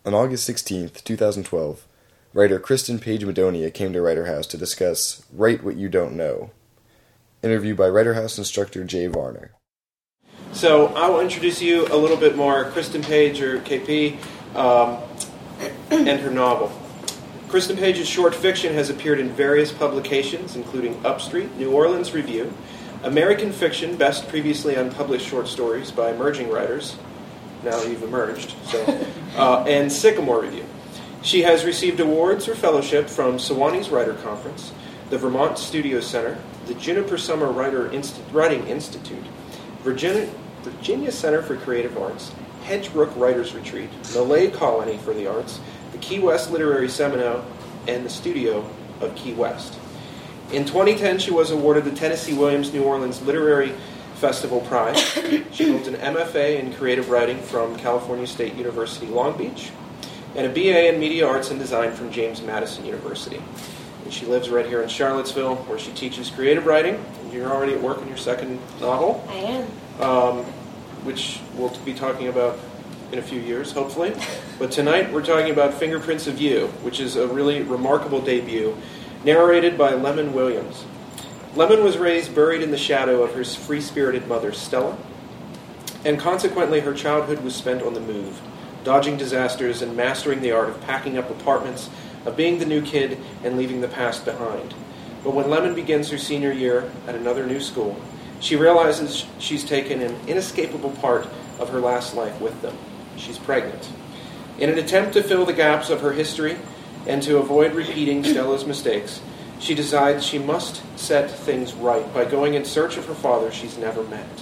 On August 16th, 2012, writer Kristen Page Madonia came to Writer House to discuss Write What You Don't Know. Interview by Writer House instructor Jay Varner. So I will introduce you a little bit more Kristen Page, or KP, and her novel. Kristen Page's short fiction has appeared in various publications, including Upstreet, New Orleans Review, American Fiction, Best Previously Unpublished Short Stories by Emerging Writers, now you've emerged, and Sycamore Review. She has received awards or fellowship from Sewanee's Writer Conference, the Vermont Studio Center, the Juniper Summer Writing Institute, Virginia Center for Creative Arts, Hedgebrook Writers Retreat, Malay Colony for the Arts, the Key West Literary Seminar, and the Studio of Key West. In 2010, she was awarded the Tennessee Williams New Orleans Literary Festival Prize. She holds an MFA in Creative Writing from California State University, Long Beach, and a BA in Media Arts and Design from James Madison University. And she lives right here in Charlottesville, where she teaches creative writing. And you're already at work on your second novel. I am. Which we'll be talking about in a few years, hopefully. But tonight we're talking about Fingerprints of You, which is a really remarkable debut, narrated by Lemon Williams. Lemon was raised buried in the shadow of her free-spirited mother, Stella, and consequently her childhood was spent on the move, dodging disasters and mastering the art of packing up apartments, of being the new kid and leaving the past behind. But when Lemon begins her senior year at another new school, she realizes she's taken an inescapable part of her last life with them. She's pregnant. In an attempt to fill the gaps of her history and to avoid repeating Stella's mistakes, she decides she must set things right by going in search of her father she's never met.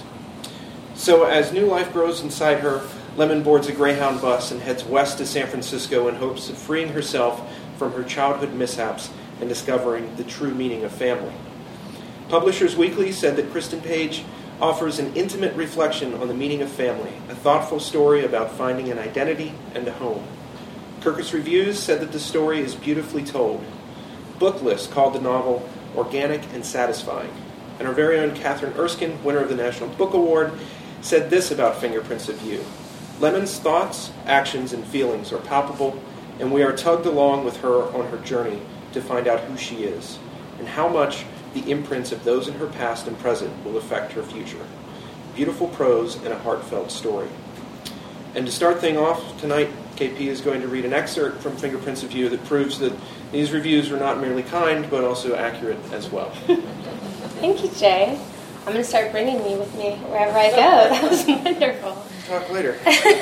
So as new life grows inside her, Lemon boards a Greyhound bus and heads west to San Francisco in hopes of freeing herself from her childhood mishaps and discovering the true meaning of family. Publishers Weekly said that Kristen Page offers an intimate reflection on the meaning of family, a thoughtful story about finding an identity and a home. Kirkus Reviews said that the story is beautifully told. Booklist called the novel organic and satisfying. And our very own Catherine Erskine, winner of the National Book Award, said this about Fingerprints of You. Lemon's thoughts, actions, and feelings are palpable, and we are tugged along with her on her journey to find out who she is, and how much the imprints of those in her past and present will affect her future. Beautiful prose and a heartfelt story. And to start things off tonight, KP is going to read an excerpt from Fingerprints of You that proves that these reviews are not merely kind, but also accurate as well. Thank you, Jay. I'm going to start bringing you with me wherever I go. That was wonderful. Talk later.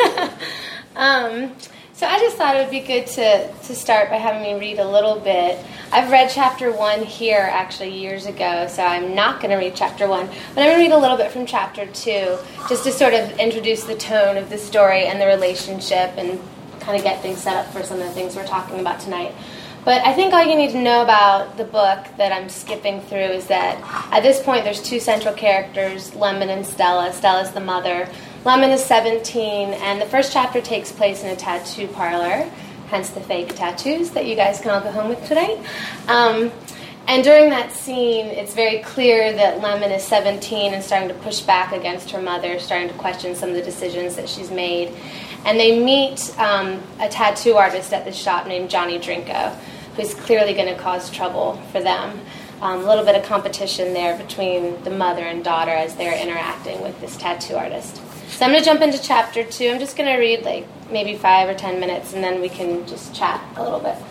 So I just thought it would be good to start by having me read a little bit. I've read chapter 1 here actually years ago, so I'm not going to read chapter 1, but I'm going to read a little bit from chapter 2, just to sort of introduce the tone of the story and the relationship and kind of get things set up for some of the things we're talking about tonight. But I think all you need to know about the book that I'm skipping through is that at this point there's two central characters, Lemon and Stella. Stella's the mother. Lemon is 17, and the first chapter takes place in a tattoo parlor, hence the fake tattoos that you guys can all go home with tonight. And during that scene, it's very clear that Lemon is 17 and starting to push back against her mother, starting to question some of the decisions that she's made. And they meet a tattoo artist at the shop named Johnny Drinko, who's clearly going to cause trouble for them. A little bit of competition there between the mother and daughter as they're interacting with this tattoo artist. So I'm going to jump into chapter 2. I'm just going to read like maybe 5 or 10 minutes, and then we can just chat a little bit.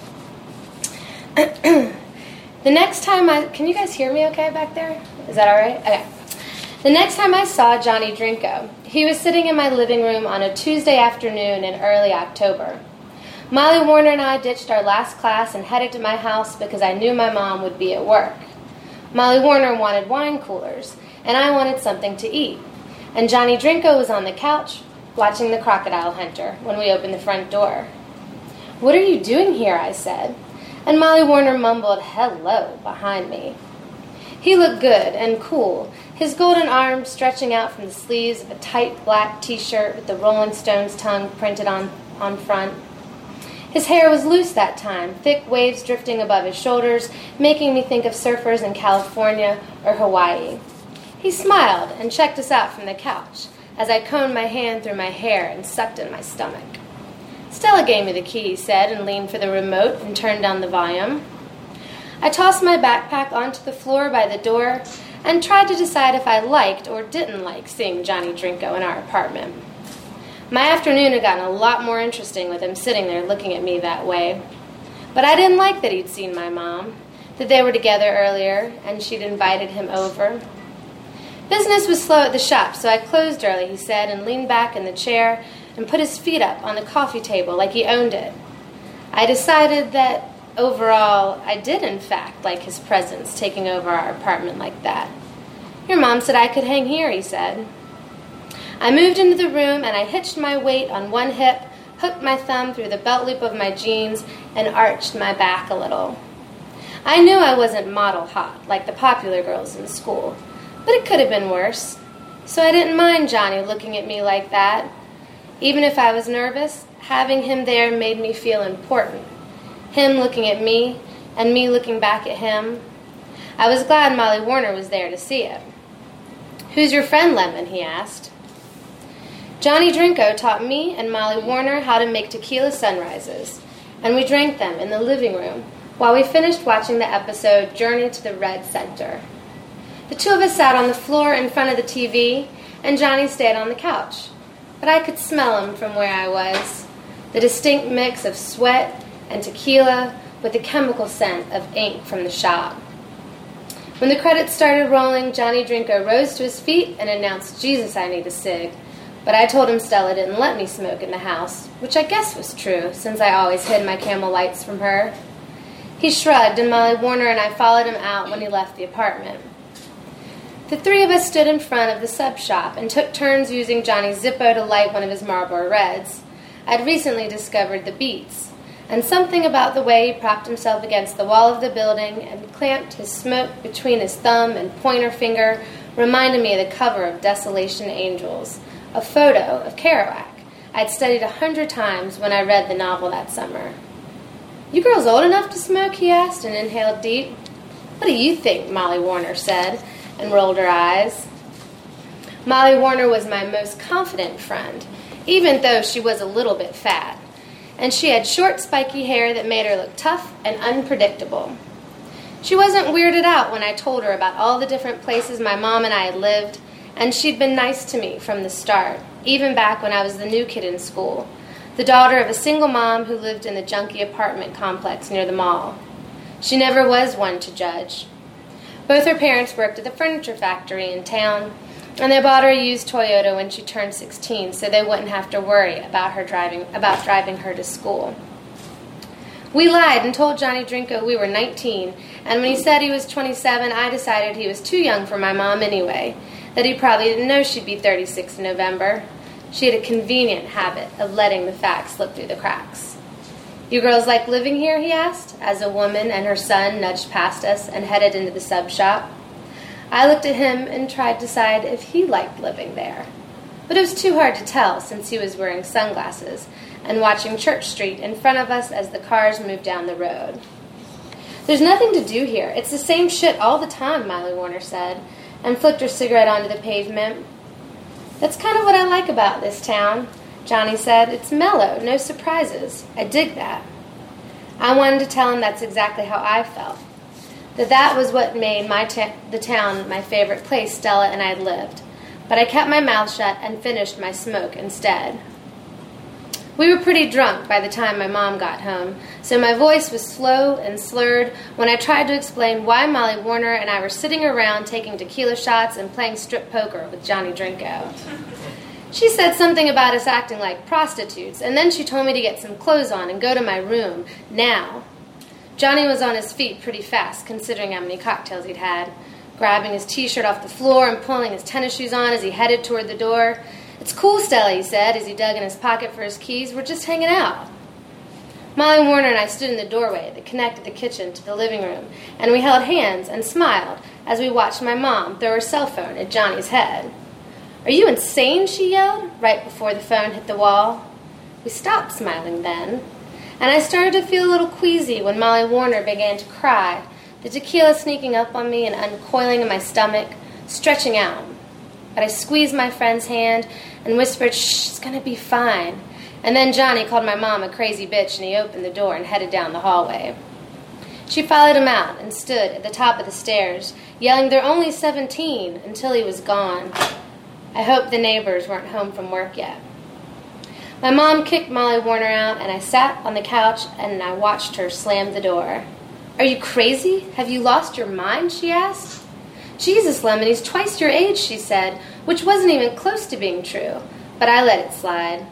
The next time can you guys hear me okay back there? Is that all right? Okay. The next time I saw Johnny Drinko, he was sitting in my living room on a Tuesday afternoon in early October. Molly Warner and I ditched our last class and headed to my house because I knew my mom would be at work. Molly Warner wanted wine coolers, and I wanted something to eat. And Johnny Drinko was on the couch, watching The Crocodile Hunter, when we opened the front door. "What are you doing here?" I said. And Molly Warner mumbled, "Hello," behind me. He looked good and cool, his golden arms stretching out from the sleeves of a tight black T-shirt with the Rolling Stones tongue printed on front. His hair was loose that time, thick waves drifting above his shoulders, making me think of surfers in California or Hawaii. He smiled and checked us out from the couch as I combed my hand through my hair and sucked in my stomach. Stella gave me the key, he said, and leaned for the remote and turned down the volume. I tossed my backpack onto the floor by the door and tried to decide if I liked or didn't like seeing Johnny Drinko in our apartment. My afternoon had gotten a lot more interesting with him sitting there looking at me that way. But I didn't like that he'd seen my mom, that they were together earlier, and she'd invited him over. Business was slow at the shop, so I closed early, he said, and leaned back in the chair and put his feet up on the coffee table like he owned it. I decided that, overall, I did, in fact, like his presence taking over our apartment like that. Your mom said I could hang here, he said. I moved into the room, and I hitched my weight on one hip, hooked my thumb through the belt loop of my jeans, and arched my back a little. I knew I wasn't model hot, like the popular girls in school, but it could have been worse. So I didn't mind Johnny looking at me like that. Even if I was nervous, having him there made me feel important. Him looking at me, and me looking back at him. I was glad Molly Warner was there to see it. "Who's your friend, Lemon?" he asked. Johnny Drinko taught me and Molly Warner how to make tequila sunrises, and we drank them in the living room while we finished watching the episode Journey to the Red Center. The two of us sat on the floor in front of the TV, and Johnny stayed on the couch. But I could smell him from where I was, the distinct mix of sweat and tequila with the chemical scent of ink from the shop. When the credits started rolling, Johnny Drinko rose to his feet and announced, "Jesus, I need a cig." But I told him Stella didn't let me smoke in the house, which I guess was true, since I always hid my Camel Lights from her. He shrugged, and Molly Warner and I followed him out when he left the apartment. The three of us stood in front of the sub shop and took turns using Johnny's Zippo to light one of his Marlboro Reds. I'd recently discovered the Beats, and something about the way he propped himself against the wall of the building and clamped his smoke between his thumb and pointer finger reminded me of the cover of Desolation Angels, a photo of Kerouac I'd studied 100 times when I read the novel that summer. "You girls old enough to smoke?" he asked and inhaled deep. "What do you think?" Molly Warner said, and rolled her eyes. Molly Warner was my most confident friend, even though she was a little bit fat, and she had short, spiky hair that made her look tough and unpredictable. She wasn't weirded out when I told her about all the different places my mom and I had lived, and she'd been nice to me from the start, even back when I was the new kid in school, the daughter of a single mom who lived in the junky apartment complex near the mall. She never was one to judge. Both her parents worked at the furniture factory in town, and they bought her a used Toyota when she turned 16 so they wouldn't have to worry about driving her to school. We lied and told Johnny Drinko we were 19, and when he said he was 27, I decided he was too young for my mom anyway, that he probably didn't know she'd be 36 in November. She had a convenient habit of letting the facts slip through the cracks. "You girls like living here?" he asked, as a woman and her son nudged past us and headed into the sub shop. I looked at him and tried to decide if he liked living there. But it was too hard to tell since he was wearing sunglasses and watching Church Street in front of us as the cars moved down the road. "There's nothing to do here. It's the same shit all the time," Molly Warner said, and flicked her cigarette onto the pavement. "That's kind of what I like about this town," Johnny said. "It's mellow, no surprises. I dig that." I wanted to tell him that's exactly how I felt, that was what made the town my favorite place Stella and I had lived, but I kept my mouth shut and finished my smoke instead. We were pretty drunk by the time my mom got home, so my voice was slow and slurred when I tried to explain why Molly Warner and I were sitting around taking tequila shots and playing strip poker with Johnny Drinko. She said something about us acting like prostitutes, and then she told me to get some clothes on and go to my room, now. Johnny was on his feet pretty fast, considering how many cocktails he'd had, grabbing his T-shirt off the floor and pulling his tennis shoes on as he headed toward the door. "It's cool, Stella," he said as he dug in his pocket for his keys. "We're just hanging out." Molly Warner and I stood in the doorway that connected the kitchen to the living room, and we held hands and smiled as we watched my mom throw her cell phone at Johnny's head. "Are you insane?" she yelled, right before the phone hit the wall. We stopped smiling then, and I started to feel a little queasy when Molly Warner began to cry, the tequila sneaking up on me and uncoiling in my stomach, stretching out. But I squeezed my friend's hand and whispered, "Shh, it's going to be fine," And then Johnny called my mom a crazy bitch, and he opened the door and headed down the hallway. She followed him out and stood at the top of the stairs, yelling, "They're only 17," until he was gone. I hoped the neighbors weren't home from work yet. My mom kicked Molly Warner out, and I sat on the couch and I watched her slam the door. "Are you crazy? Have you lost your mind?" she asked. "Jesus, Lemon, he's twice your age," she said, which wasn't even close to being true, but I let it slide.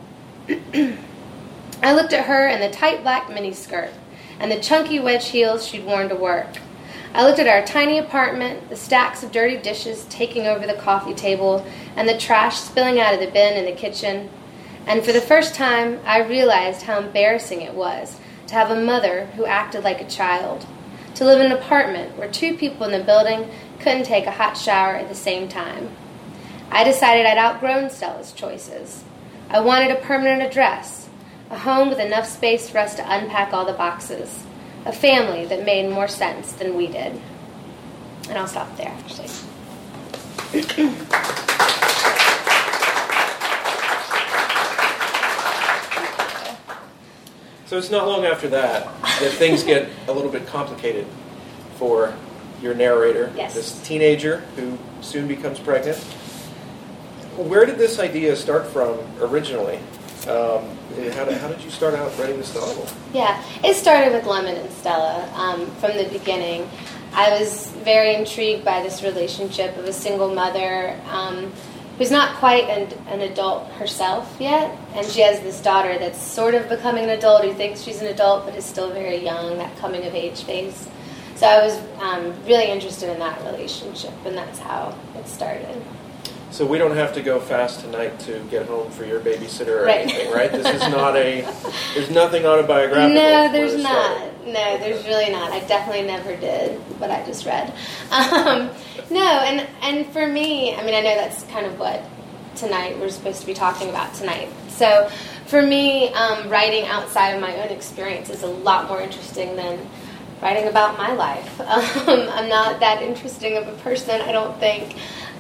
I looked at her in the tight black miniskirt and the chunky wedge heels she'd worn to work. I looked at our tiny apartment, the stacks of dirty dishes taking over the coffee table, and the trash spilling out of the bin in the kitchen. And for the first time, I realized how embarrassing it was to have a mother who acted like a child, to live in an apartment where two people in the building couldn't take a hot shower at the same time. I decided I'd outgrown Stella's choices. I wanted a permanent address, a home with enough space for us to unpack all the boxes, a family that made more sense than we did. And I'll stop there, actually. So it's not long after that things get a little bit complicated for your narrator, Yes. this teenager who soon becomes pregnant. Where did this idea start from originally? How did you start out writing this novel? Yeah, it started with Lemon and Stella from the beginning. I was very intrigued by this relationship of a single mother who's not quite an adult herself yet, and she has this daughter that's sort of becoming an adult, who thinks she's an adult but is still very young, that coming-of-age phase. So I was really interested in that relationship, and that's how it started. So we don't have to go fast tonight to get home for your babysitter or Right. anything, right? This is not there's nothing autobiographical. No, where there's this not. started. No, there's really not. I definitely never did what I just read. No, and for me, I mean, I know that's kind of what tonight we're supposed to be talking about tonight. So for me, writing outside of my own experience is a lot more interesting than writing about my life. I'm not that interesting of a person, I don't think.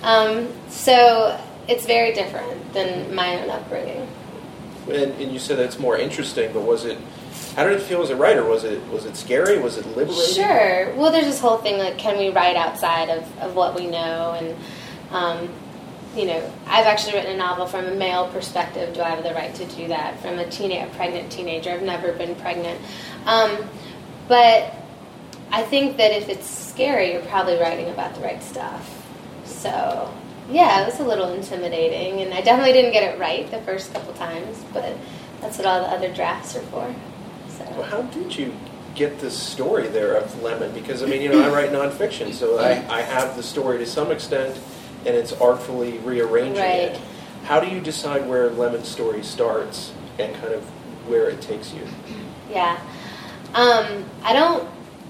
So it's very different than my own upbringing. And you said that it's more interesting, but how did it feel as a writer? Was it scary? Was it liberating? Sure. Well, there's this whole thing, like, can we write outside of what we know? And, I've actually written a novel from a male perspective. Do I have the right to do that? From a pregnant teenager. I've never been pregnant. But I think that if it's scary, you're probably writing about the right stuff. So, yeah, it was a little intimidating, and I definitely didn't get it right the first couple times, but that's what all the other drafts are for. So. Well, how did you get the story there of Lemon? Because, I write nonfiction, so I have the story to some extent, and it's artfully rearranging Right. it. How do you decide where Lemon's story starts and kind of where it takes you? Yeah. I don't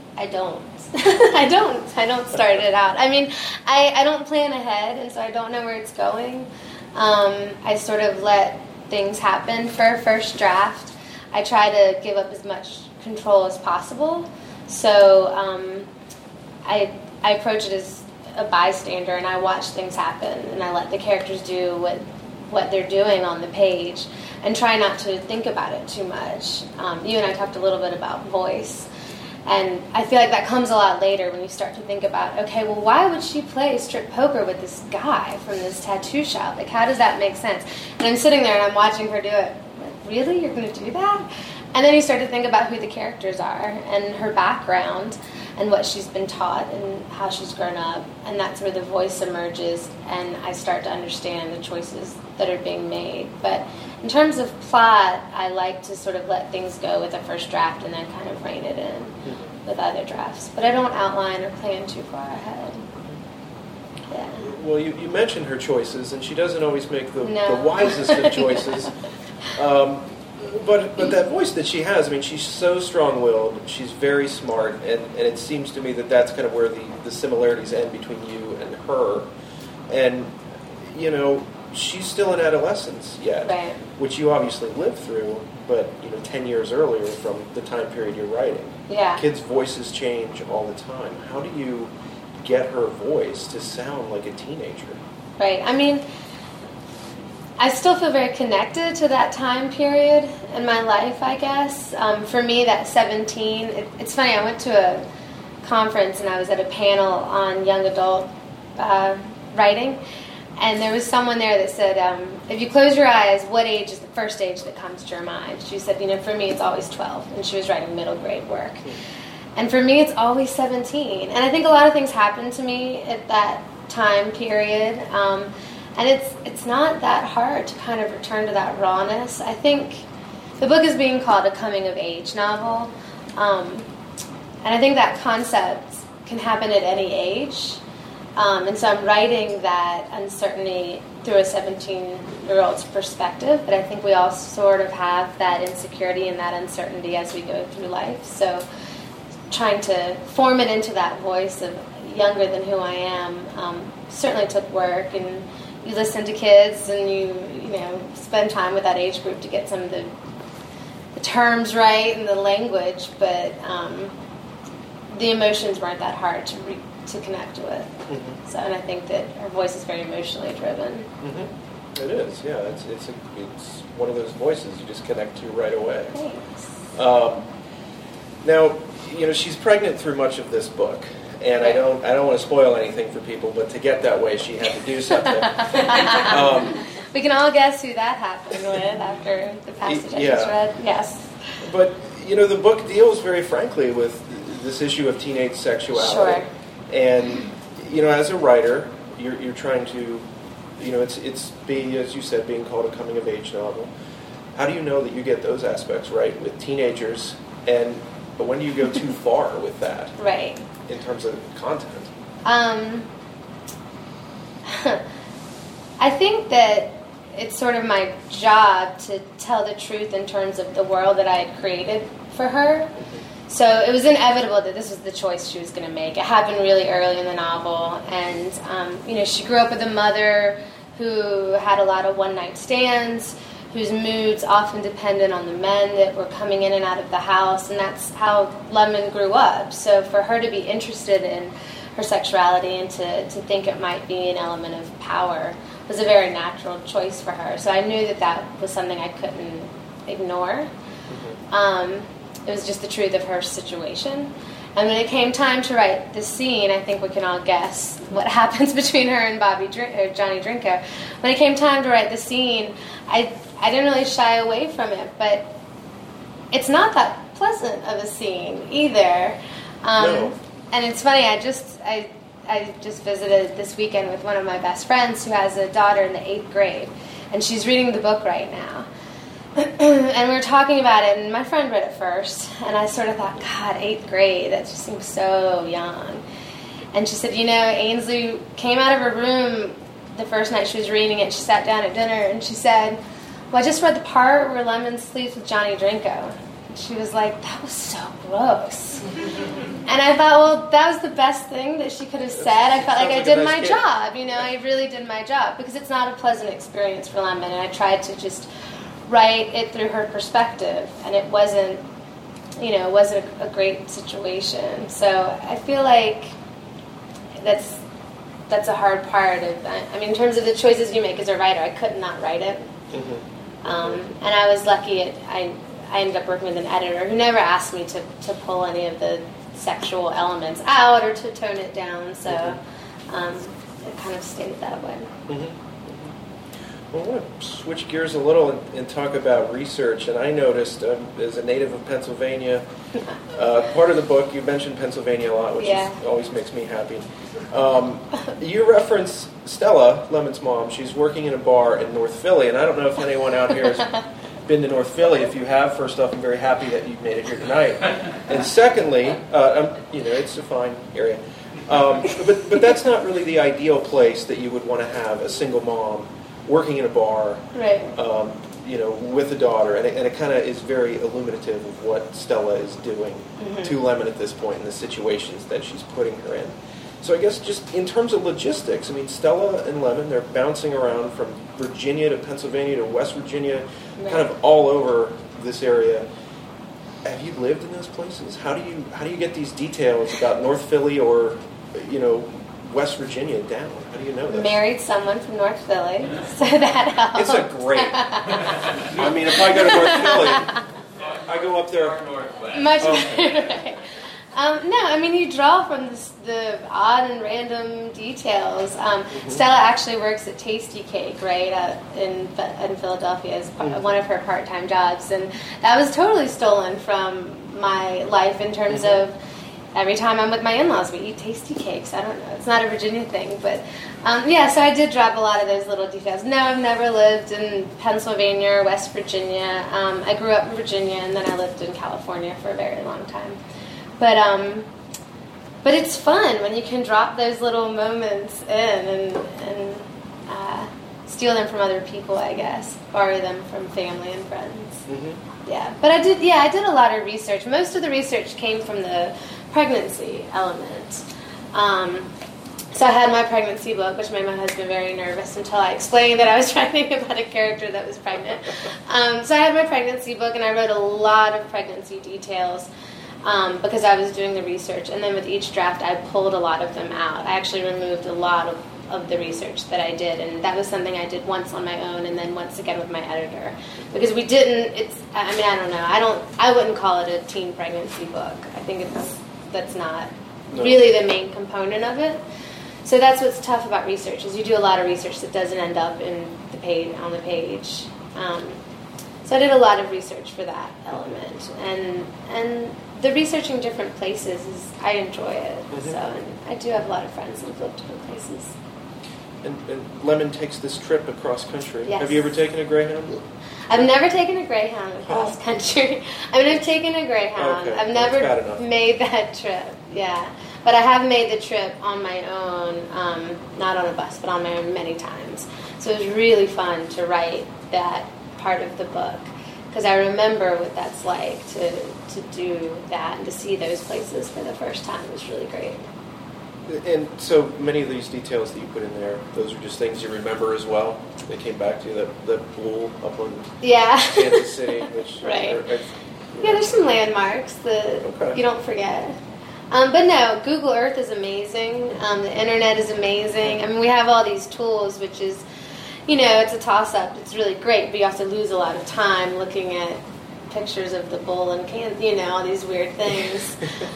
I don't start it out. I don't plan ahead, and so I don't know where it's going. I sort of let things happen for a first draft. I try to give up as much control as possible. So I approach it as a bystander, and I watch things happen, and I let the characters do what they're doing on the page, and try not to think about it too much. You and I talked a little bit about voice. And I feel like that comes a lot later when you start to think about, okay, well, why would she play strip poker with this guy from this tattoo shop? Like, how does that make sense? And I'm sitting there and I'm watching her do it. Like, really? You're going to do that? And then you start to think about who the characters are and her background and what she's been taught and how she's grown up. And that's where the voice emerges, and I start to understand the choices that are being made. But in terms of plot, I like to sort of let things go with a first draft and then kind of rein it in with other drafts. But I don't outline or plan too far ahead. Yeah. Well, you mentioned her choices, and she doesn't always make the No. wisest of choices. But that voice that she has, she's so strong-willed, she's very smart, and it seems to me that that's kind of where the similarities end between you and her. And, she's still in adolescence yet, Right. which you obviously lived through, but, 10 years earlier from the time period you're writing. Yeah. Kids' voices change all the time. How do you get her voice to sound like a teenager? Right. I still feel very connected to that time period in my life, I guess. For me, that 17, it's funny, I went to a conference and I was at a panel on young adult writing, and there was someone there that said, if you close your eyes, what age is the first age that comes to your mind? She said, for me it's always 12, and she was writing middle grade work. And for me it's always 17. And I think a lot of things happened to me at that time period, and it's not that hard to kind of return to that rawness. I think the book is being called a coming-of-age novel, and I think that concept can happen at any age. And so I'm writing that uncertainty through a 17-year-old's perspective, but I think we all sort of have that insecurity and that uncertainty as we go through life. So trying to form it into that voice of younger than who I am certainly took work, and you listen to kids and you spend time with that age group to get some of the terms right and the language, but the emotions weren't that hard to connect with. Mm-hmm. So, and I think that her voice is very emotionally driven. Mm-hmm. It is, yeah. It's one of those voices you just connect to right away. Thanks. Now, she's pregnant through much of this book, and I don't want to spoil anything for people, but to get that way, she had to do something. We can all guess who that happened with after the passage I just read. Yes. But the book deals very frankly with this issue of teenage sexuality. Sure. And as a writer, you're trying to, it's being, as you said, being called a coming of age novel. How do you know that you get those aspects right with teenagers? But when do you go too far with that? Right. In terms of content. I think that it's sort of my job to tell the truth in terms of the world that I had created for her. So it was inevitable that this was the choice she was going to make. It happened really early in the novel, and she grew up with a mother who had a lot of one-night stands, whose moods often depended on the men that were coming in and out of the house, and that's how Lemon grew up. So for her to be interested in her sexuality and to think it might be an element of power was a very natural choice for her. So I knew that was something I couldn't ignore. Mm-hmm. It was just the truth of her situation. And when it came time to write the scene, I think we can all guess what happens between her and Johnny Drinko. When it came time to write the scene, I didn't really shy away from it, but it's not that pleasant of a scene either. No. And it's funny, I just visited this weekend with one of my best friends who has a daughter in the 8th grade, and she's reading the book right now. And we were talking about it, and my friend read it first, and I sort of thought, God, 8th grade, that just seems so young. And she said, Ainsley came out of her room the first night she was reading it. She sat down at dinner, and she said, well, I just read the part where Lemon sleeps with Johnny Drinko. And she was like, that was so gross. And I thought, well, that was the best thing that she could have said. I felt like I did my job. I really did my job, because it's not a pleasant experience for Lemon, and I tried to just write it through her perspective, and it wasn't a great situation. So I feel like that's a hard part of, in terms of the choices you make as a writer, I could not write it. Mm-hmm. And I was lucky. I ended up working with an editor who never asked me to pull any of the sexual elements out or to tone it down. So it kind of stayed that way. Mm-hmm. Well, I want to switch gears a little and talk about research. And I noticed, as a native of Pennsylvania, part of the book, you mentioned Pennsylvania a lot, which always makes me happy. You reference Stella, Lemon's mom. She's working in a bar in North Philly, and I don't know if anyone out here has been to North Philly. If you have, first off, I'm very happy that you've made it here tonight. And secondly, it's a fine area. But that's not really the ideal place that you would want to have a single mom working in a bar, right? With a daughter, and it kind of is very illuminative of what Stella is doing to Lemon at this point in the situations that she's putting her in. So I guess just in terms of logistics, Stella and Lemon, they're bouncing around from Virginia to Pennsylvania to West Virginia, right, kind of all over this area. Have you lived in those places? How do you get these details about North Philly or West Virginia down? How do you know this? Married someone from North Philly, so that helps. It's a great. I mean, if I go to North Philly, I go up there. Much better. Right. No, I mean, you draw from the odd and random details. Stella actually works at Tasty Cake, right, in Philadelphia as one of her part-time jobs. And that was totally stolen from my life in terms of every time I'm with my in-laws, we eat Tasty Cakes. I don't know. It's not a Virginia thing. But, so I did drop a lot of those little details. No, I've never lived in Pennsylvania or West Virginia. I grew up in Virginia, and then I lived in California for a very long time. But it's fun when you can drop those little moments in and steal them from other people, I guess. Borrow them from family and friends. Mm-hmm. Yeah, but I did a lot of research. Most of the research came from the pregnancy element. So I had my pregnancy book, which made my husband very nervous until I explained that I was writing about a character that was pregnant. So I had my pregnancy book, and I wrote a lot of pregnancy details because I was doing the research. And then with each draft, I pulled a lot of them out. I actually removed a lot of the research that I did, and that was something I did once on my own and then once again with my editor. Because we didn't, I don't know, I wouldn't call it a teen pregnancy book. I think that's not really the main component of it. So that's what's tough about research, is you do a lot of research that doesn't end up on the page. So I did a lot of research for that element, and the researching different places I enjoy it. Mm-hmm. So, and I do have a lot of friends who've lived different places. And Lemon takes this trip across country. Yes. Have you ever taken a Greyhound? I've never taken a Greyhound across country. I mean, I've taken a Greyhound. Okay. I've never made that trip. Yeah. But I have made the trip on my own, not on a bus, but on my own many times. So it was really fun to write that part of the book, because I remember what that's like to do that and to see those places for the first time. It was really great. And so many of these details that you put in there, those are just things you remember as well. They came back to you, that pool up on Kansas City, which right. There's some landmarks that you don't forget. But no, Google Earth is amazing. The internet is amazing. I mean, we have all these tools, which is, it's a toss-up. It's really great, but you have to lose a lot of time looking at pictures of the bull and all these weird things.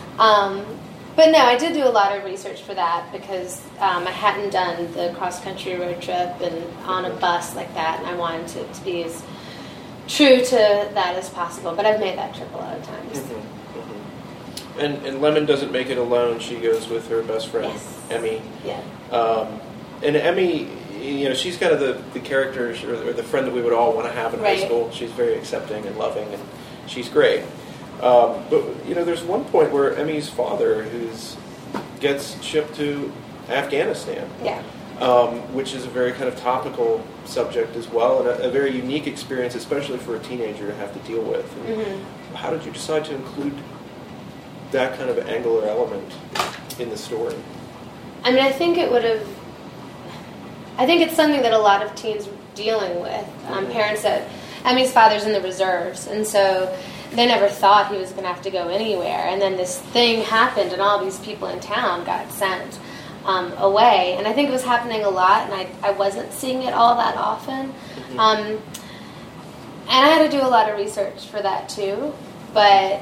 But no, I did do a lot of research for that because I hadn't done the cross-country road trip and on a bus like that, and I wanted to be as true to that as possible. But I've made that trip a lot of times. Mm-hmm. Mm-hmm. And Lemon doesn't make it alone. She goes with her best friend, yes. Emmy. Yeah. And Emmy, she's kind of the character or the friend that we would all want to have in high school. She's very accepting and loving, and she's great. But there's one point where Emmy's father gets shipped to Afghanistan, which is a very kind of topical subject as well, and a very unique experience, especially for a teenager to have to deal with. Mm-hmm. How did you decide to include that kind of angle or element in the story? I mean, I think it's something that a lot of teens are dealing with. Parents that Emmy's father's in the reserves, and so they never thought he was going to have to go anywhere. And then this thing happened, and all these people in town got sent away. And I think it was happening a lot, and I wasn't seeing it all that often. Mm-hmm. And I had to do a lot of research for that too. But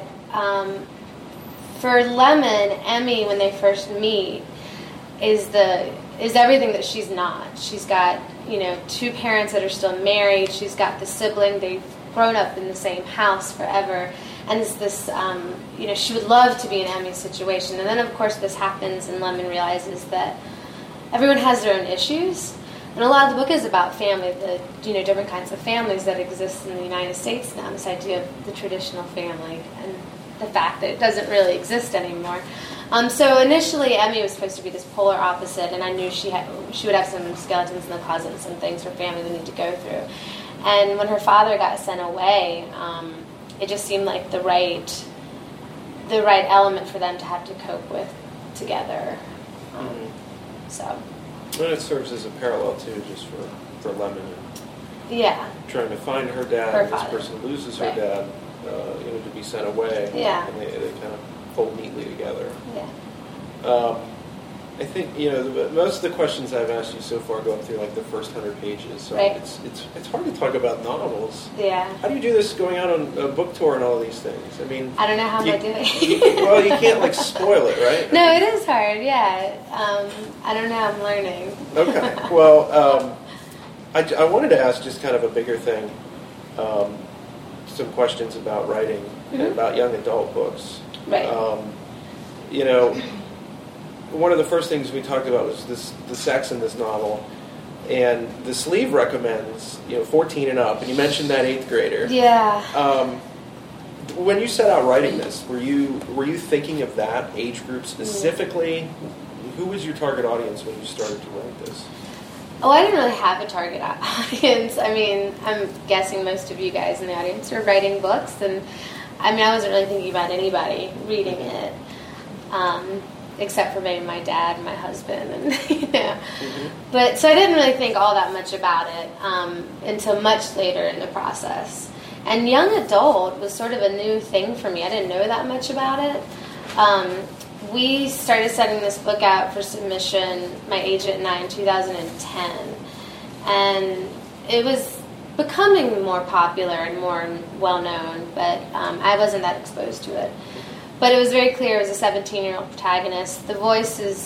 for Lemon, Emmy, when they first meet, is everything that she's not. She's got, two parents that are still married. She's got the sibling. They've grown up in the same house forever. And it's this, she would love to be in Emmy's situation. And then, of course, this happens, and Lemon realizes that everyone has their own issues. And a lot of the book is about family, different kinds of families that exist in the United States now, this idea of the traditional family and the fact that it doesn't really exist anymore. So initially, Emmy was supposed to be this polar opposite, and I knew she would have some skeletons in the closet and some things her family would need to go through. And when her father got sent away, it just seemed like the right element for them to have to cope with together. So. And it serves as a parallel too, just for Lemon. Yeah. Trying to find her dad. Her and this father. person loses her dad, to be sent away. Yeah. And they kind of fold neatly together. Yeah. I think most of the questions I've asked you so far go up through like the first 100 pages. So Right. it's hard to talk about novels. Yeah. How do you do this going out on a book tour and all these things? I mean, I don't know how I'm you- going to do it. well, you can't like spoil it, right? No, it is hard, yeah. I don't know, I'm learning. Okay. Well, I wanted to ask just kind of a bigger thing, some questions about writing and about young adult books. Right. One of the first things we talked about was the sex in this novel, and the sleeve recommends 14 and up, and you mentioned that 8th grader. Yeah. When you set out writing this, were you thinking of that age group specifically? Who was your target audience when you started to write this? Oh, I didn't really have a target audience. I mean, I'm guessing most of you guys in the audience are writing books, and I wasn't really thinking about anybody reading it, except for maybe my dad and my husband, and But so I didn't really think all that much about it until much later in the process. And young adult was sort of a new thing for me. I didn't know that much about it. We started sending this book out for submission, my agent and I, in 2010. And it was becoming more popular and more well-known, but I wasn't that exposed to it. But it was very clear it was a 17-year-old protagonist. The voice is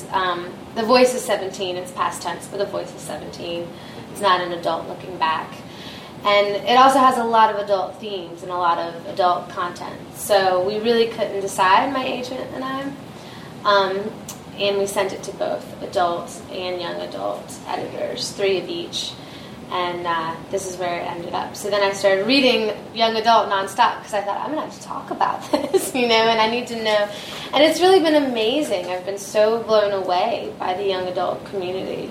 17. It's past tense, but the voice is 17. It's not an adult looking back. And it also has a lot of adult themes and a lot of adult content. So we really couldn't decide, my agent and I. And we sent it to both adult and young adult editors, 3 of each. And this is where it ended up. So then I started reading young adult nonstop because I thought, I'm going to have to talk about this, and I need to know. And it's really been amazing. I've been so blown away by the young adult community.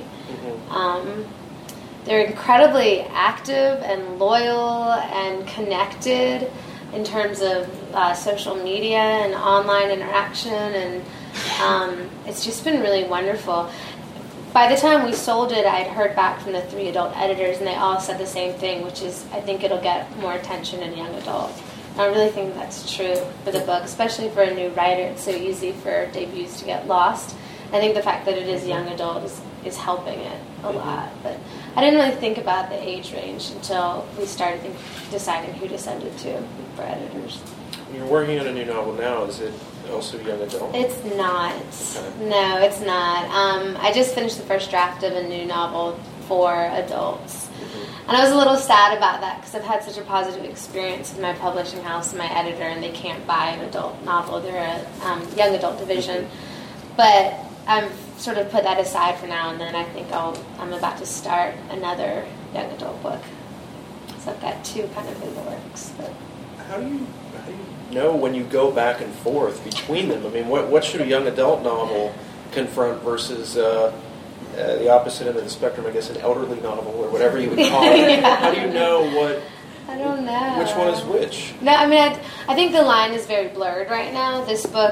They're incredibly active and loyal and connected in terms of social media and online interaction, and it's just been really wonderful. By the time we sold it, I'd heard back from the 3 adult editors, and they all said the same thing, which is, I think it'll get more attention in young adult. And I really think that's true for the book, especially for a new writer. It's so easy for debuts to get lost. I think the fact that it is young adult is helping it a lot. But I didn't really think about the age range until we started deciding who to send it to for editors. You're working on a new novel now. Is it also young adult? It's not. Okay. No, it's not. I just finished the first draft of a new novel for adults. And I was a little sad about that because I've had such a positive experience with my publishing house and my editor, and they can't buy an adult novel. They're a young adult division. But I've sort of put that aside for now, and then I think I'm about to start another young adult book. So I've got 2 kind of in the works. But How do you know when you go back and forth between them? I mean, what should a young adult novel confront versus the opposite end of the spectrum, I guess, an elderly novel or whatever you would call it? Yeah. How do you know what? I don't know. Which one is which? No, I think the line is very blurred right now. This book,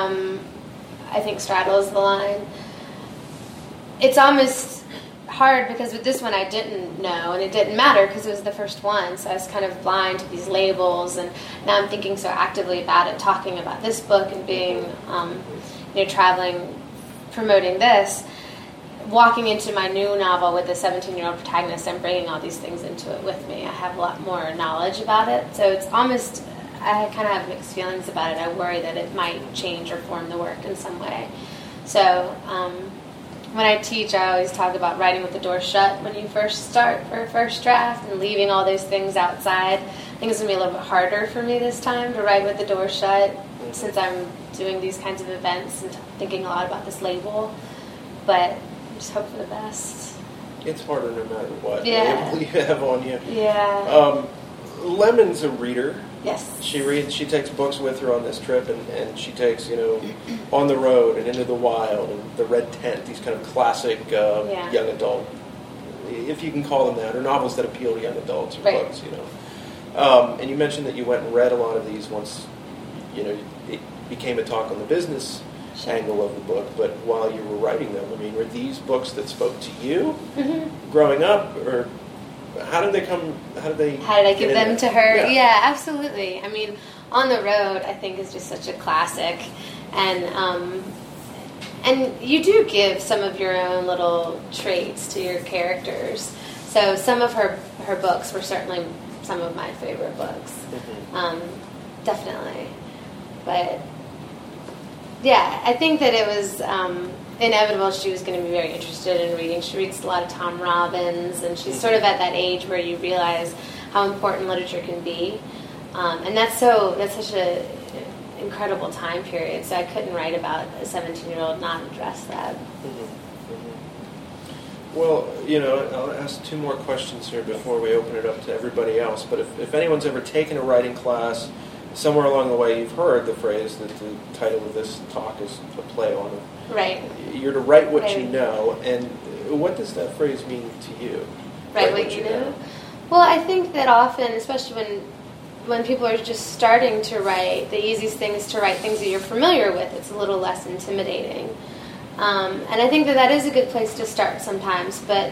I think, straddles the line. It's almost hard because with this one I didn't know, and it didn't matter because it was the first one, so I was kind of blind to these labels, and now I'm thinking so actively about it, talking about this book and being, traveling, promoting this. Walking into my new novel with a 17-year-old protagonist, I'm bringing all these things into it with me. I have a lot more knowledge about it, so it's almost, I kind of have mixed feelings about it. I worry that it might change or form the work in some way. So when I teach, I always talk about writing with the door shut when you first start for a first draft and leaving all those things outside. I think it's going to be a little bit harder for me this time to write with the door shut since I'm doing these kinds of events and thinking a lot about this label. But just hope for the best. It's harder no matter what. Yeah. You have on you. Yeah. Lemon's a reader. Yes. She takes books with her on this trip, and she takes, On the Road and Into the Wild and The Red Tent, these kind of classic young adult, if you can call them that, or novels that appeal to young adults or right. books, And you mentioned that you went and read a lot of these once, it became a talk on the business angle of the book, but while you were writing them, were these books that spoke to you growing up, or how did I give them to her? Yeah, absolutely. On the Road, I think, is just such a classic, and And you do give some of your own little traits to your characters. So some of her books were certainly some of my favorite books. Definitely. But, yeah, I think that it was inevitable she was going to be very interested in reading. She reads a lot of Tom Robbins, and she's sort of at that age where you realize how important literature can be. And that's such an incredible time period, so I couldn't write about a 17-year-old not address that. Well, I'll ask two more questions here before we open it up to everybody else. But if anyone's ever taken a writing class, somewhere along the way you've heard the phrase that the title of this talk is a play on it. Right. You're to write what you know, and what does that phrase mean to you? Write what you know? Well, I think that often, especially when people are just starting to write, the easiest thing is to write things that you're familiar with. It's a little less intimidating. And I think that is a good place to start sometimes, but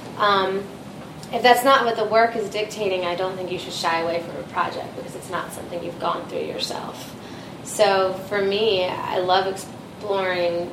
if that's not what the work is dictating, I don't think you should shy away from a project because it's not something you've gone through yourself. So for me, I love exploring,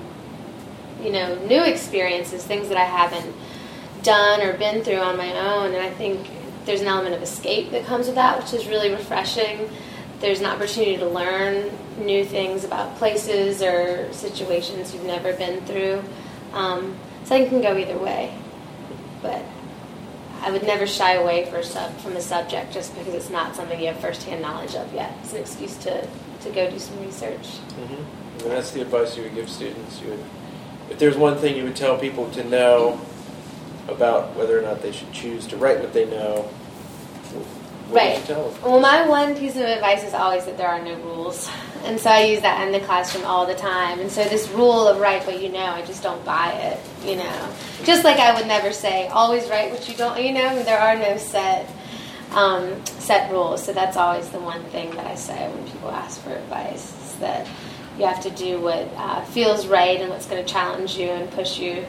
new experiences, things that I haven't done or been through on my own, and I think there's an element of escape that comes with that, which is really refreshing. There's an opportunity to learn new things about places or situations you've never been through. So I think it can go either way. But I would never shy away from a subject just because it's not something you have firsthand knowledge of yet. It's an excuse to go do some research. Mm-hmm. And that's the advice you would give students. If there's one thing you would tell people to know about whether or not they should choose to write what they know, what would you tell them? Well, my one piece of advice is always that there are no rules. And so I use that in the classroom all the time. And so this rule of write what you know, I just don't buy it, Just like I would never say, always write what you don't, there are no set rules. So that's always the one thing that I say when people ask for advice, is that you have to do what feels right and what's going to challenge you and push you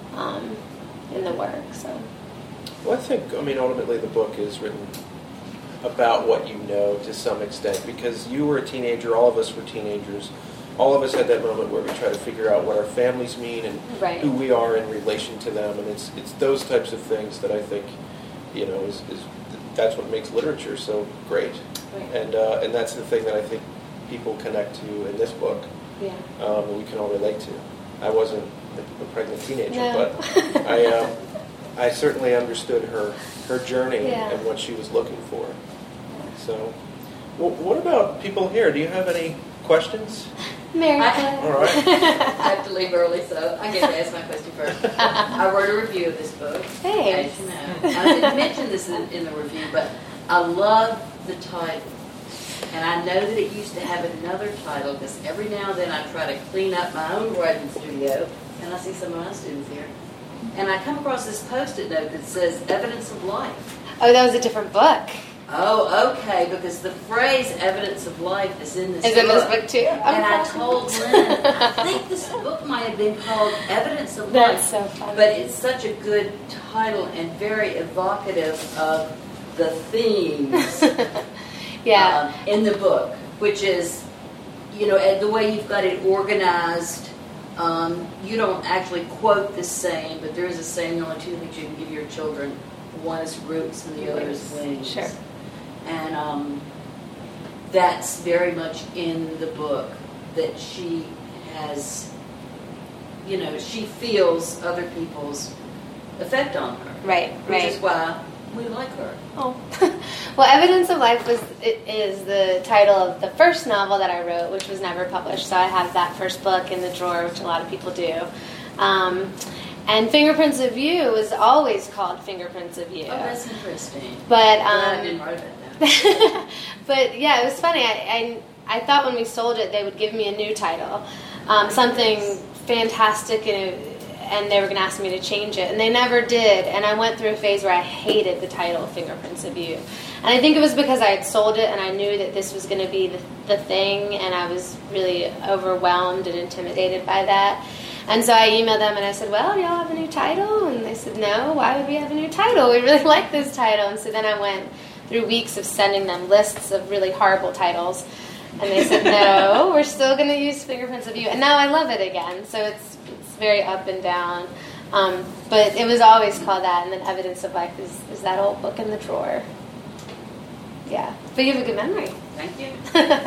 in the work. So, well, I think, ultimately the book is written about what you know to some extent, because you were a teenager, all of us were teenagers, all of us had that moment where we try to figure out what our families mean and who we are in relation to them, and it's those types of things that I think, is that's what makes literature so great, and that's the thing that I think people connect to in this book, and we can all relate to. I wasn't a pregnant teenager, but I certainly understood her journey and what she was looking for. So, well, what about people here? Do you have any questions? Mary. All right. I have to leave early, so I get to ask my question first. I wrote a review of this book. Thanks. As you know. I didn't mention this in the review, but I love the title. And I know that it used to have another title, because every now and then I try to clean up my own writing studio, and I see some of my students here. And I come across this Post-it note that says Evidence of Life. Oh, that was a different book. Oh, okay, because the phrase Evidence of Life is in this book. Is in this book too? And I told Lynn, I think this book might have been called Evidence of Life. That's so funny. But it's such a good title and very evocative of the themes in the book, which is, the way you've got it organized. You don't actually quote the saying, but there is a saying, only two things you can give your children. One is roots and the other is wings. Sure. And that's very much in the book, that she has, she feels other people's effect on her. Right. Which is why we like her. Oh. Well, Evidence of Life is the title of the first novel that I wrote, which was never published. So I have that first book in the drawer, which a lot of people do. And Fingerprints of You was always called Fingerprints of You. Oh, that's interesting. But I didn't write that down. But yeah, it was funny. I thought when we sold it, they would give me a new title, something fantastic, and they were going to ask me to change it, and they never did. And I went through a phase where I hated the title Fingerprints of You, and I think it was because I had sold it and I knew that this was going to be the thing, and I was really overwhelmed and intimidated by that. And so I emailed them and I said, well, y'all have a new title? And they said, no, why would we have a new title? We really like this title. And so then I went through weeks of sending them lists of really horrible titles. And they said, no, we're still going to use Fingerprints of You. And now I love it again. So it's very up and down. But it was always called that. And then Evidence of Life is that old book in the drawer. Yeah. But you have a good memory. Thank you.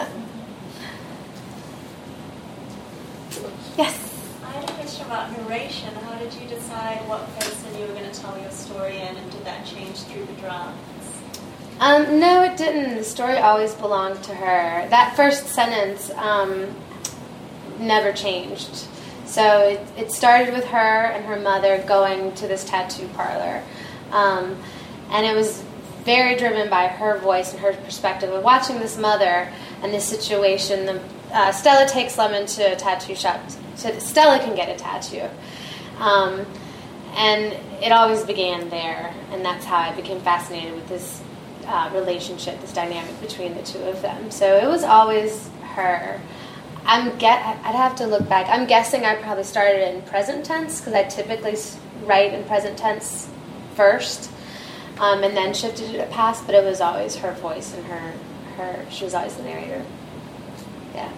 Yes. I had a question about narration. How did you decide what person you were going to tell your story in, and did that change through the drafts? No, it didn't. The story always belonged to her. That first sentence never changed. So it started with her and her mother going to this tattoo parlor. And it was very driven by her voice and her perspective of watching this mother and this situation. Stella takes Lemon to a tattoo shop so that Stella can get a tattoo. And it always began there. And that's how I became fascinated with this relationship, this dynamic between the two of them. So it was always her. I'd have to look back. I'm guessing I probably started in present tense because I typically write in present tense first, and then shifted it to past. But it was always her voice and her. She was always the narrator. Yeah.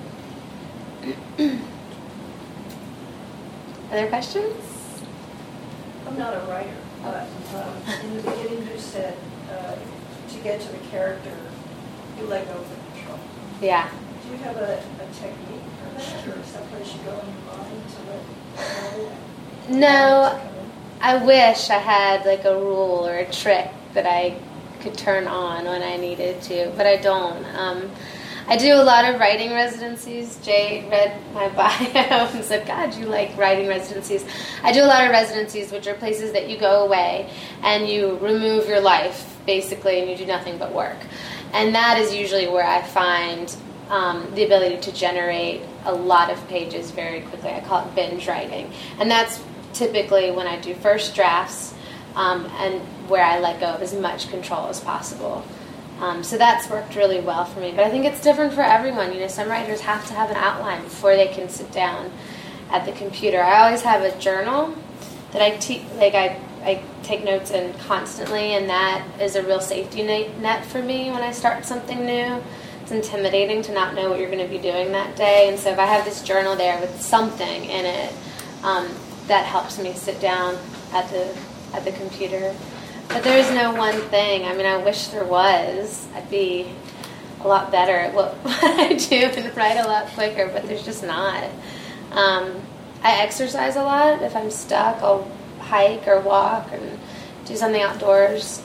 Other questions? I'm not a writer, but in the beginning you said to get to the character, you let go of the control. Yeah. Do you have a technique for that, or someplace you go in your mind to let No, I wish I had like a rule or a trick that I could turn on when I needed to, but I don't. I do a lot of writing residencies. Jay read my bio and said, God, you like writing residencies. I do a lot of residencies, which are places that you go away and you remove your life, basically, and you do nothing but work. And that is usually where I find the ability to generate a lot of pages very quickly. I call it binge writing. And that's typically when I do first drafts and where I let go of as much control as possible. So that's worked really well for me. But I think it's different for everyone. You know, some writers have to have an outline before they can sit down at the computer. I always have a journal that I take notes in constantly, and that is a real safety net for me when I start something new. It's intimidating to not know what you're going to be doing that day. And so if I have this journal there with something in it, that helps me sit down at the computer. But there is no one thing. I mean, I wish there was. I'd be a lot better at what I do and write a lot quicker, but there's just not. I exercise a lot. If I'm stuck, I'll hike or walk and do something outdoors.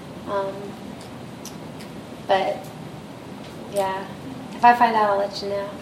But, yeah, if I find out, I'll let you know.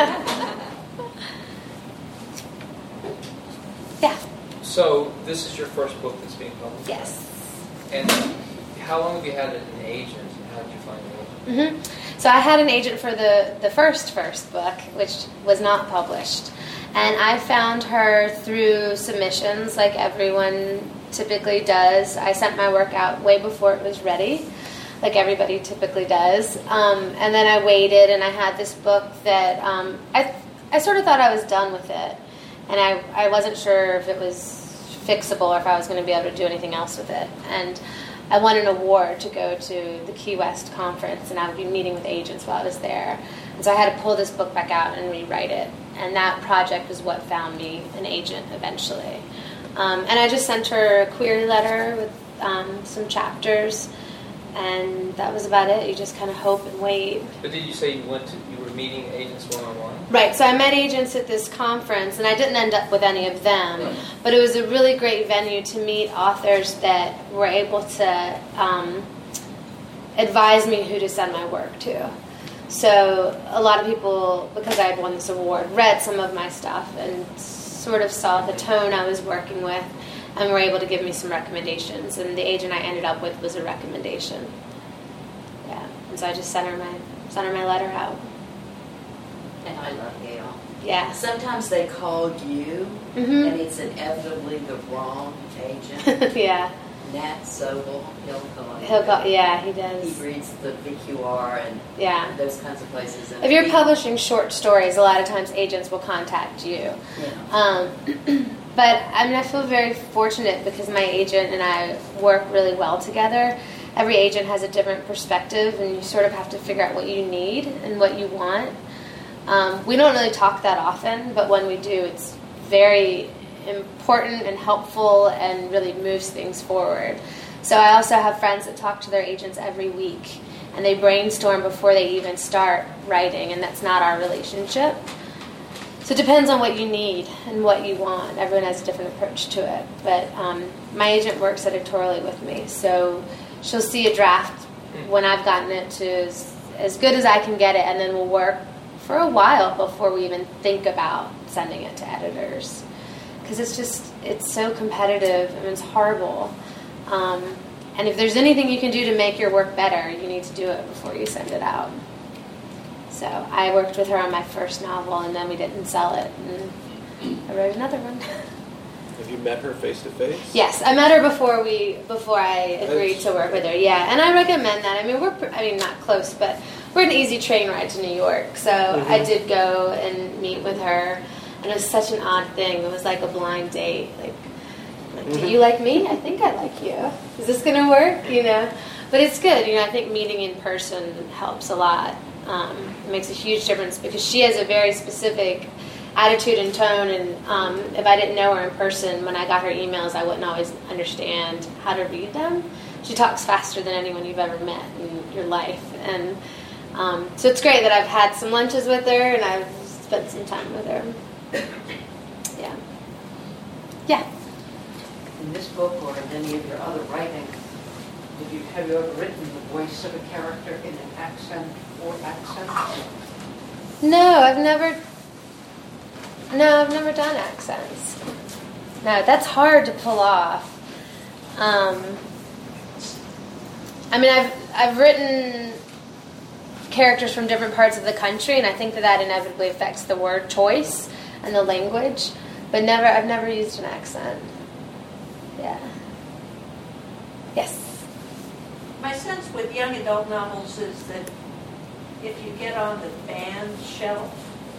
Yeah. So this is your first book that's being published? Yes. And how long have you had an agent, and how did you find an agent? Mm-hmm. So I had an agent for the first book, which was not published. And I found her through submissions, like everyone typically does. I sent my work out way before it was ready, like everybody typically does. And then I waited, and I had this book that I sort of thought I was done with it. And I wasn't sure if it was fixable or if I was going to be able to do anything else with it. And I won an award to go to the Key West conference, and I would be meeting with agents while I was there. And so I had to pull this book back out and rewrite it. And that project was what found me an agent eventually. And I just sent her a query letter with some chapters, and that was about it. You just kind of hope and wait. But did you say you were meeting agents one-on-one? Right, so I met agents at this conference, and I didn't end up with any of them, but it was a really great venue to meet authors that were able to advise me who to send my work to. So a lot of people, because I had won this award, read some of my stuff and sort of saw the tone I was working with and were able to give me some recommendations, and the agent I ended up with was a recommendation. Yeah, and so I just sent her my letter out. And I love Gail. Yeah. Sometimes they call you, and it's inevitably the wrong agent. Yeah. Nat Sobel, Yeah, he does. He reads the VQR and those kinds of places. And if you're publishing short stories, a lot of times agents will contact you. Yeah. But I mean, I feel very fortunate because my agent and I work really well together. every agent has a different perspective, and you sort of have to figure out what you need and what you want. We don't really talk that often, but when we do, it's very important and helpful and really moves things forward. So I also have friends that talk to their agents every week, and they brainstorm before they even start writing, and that's not our relationship. So it depends on what you need and what you want. Everyone has a different approach to it. But my agent works editorially with me, so she'll see a draft when I've gotten it to as good as I can get it, and then we'll work for a while before we even think about sending it to editors. Because it's so competitive, and it's horrible. And if there's anything you can do to make your work better, you need to do it before you send it out. So I worked with her on my first novel, and then we didn't sell it, and I wrote another one. Have you met her face to face? Yes, I met her before I agreed to work with her. Yeah, and I recommend that. I mean, we're not close, but we're an easy train ride to New York. So I did go and meet with her, and it was such an odd thing. It was like a blind date. Like, do you like me? I think I like you. Is this going to work? You know, but it's good. You know, I think meeting in person helps a lot. It makes a huge difference because she has a very specific attitude and tone, and if I didn't know her in person, when I got her emails, I wouldn't always understand how to read them. She talks faster than anyone you've ever met in your life, and so it's great that I've had some lunches with her and I've spent some time with her. Yeah. In this book or in any of your other writing, have you ever written the voice of a character in an accent or accent? No, I've never done accents. No, that's hard to pull off. I mean, I've written characters from different parts of the country, and I think that inevitably affects the word choice and the language. But I've never used an accent. Yeah. Yes. My sense with young adult novels is that if you get on the banned shelf,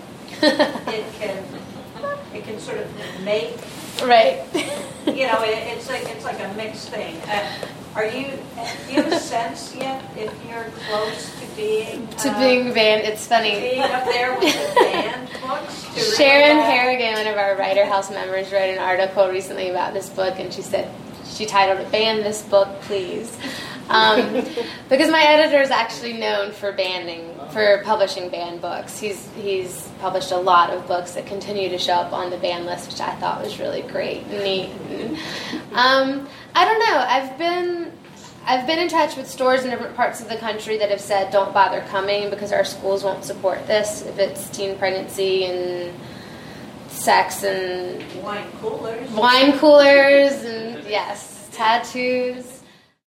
it can sort of make right. It's like a mixed thing. Do you have a sense yet if you're close to being banned? It's funny. Being up there with the banned books. Sharon Harrigan, one of our Writer House members, wrote an article recently about this book, and she said she titled it "Ban This Book, Please," because my editor is actually known for publishing banned books. He's published a lot of books that continue to show up on the ban list, which I thought was really great and neat. I don't know. I've been in touch with stores in different parts of the country that have said don't bother coming because our schools won't support this if it's teen pregnancy and sex and wine coolers and yes, tattoos.